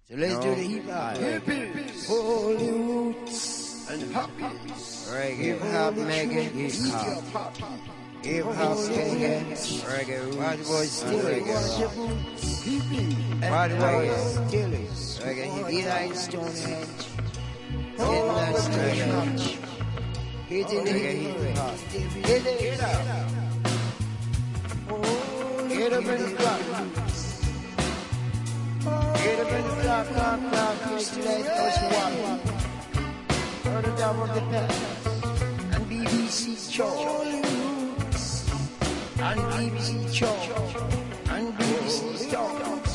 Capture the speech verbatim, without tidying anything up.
So let's no. do the hip hop. Hippies, holy roots and hoppies. Reggae, hip hop, reggae, hip hop. Hip hop, reggae, reggae roots. Party boys still it. Party boys still it. Reggae, he like Stonehenge. Getting that Stonehenge. Hitting the hip hop. Hit it. Get up. Get up in the clock. Get up in the clock, clock, clock. Just let us walk. For the top of the past. And B B C show. And B B C show. And B B C show.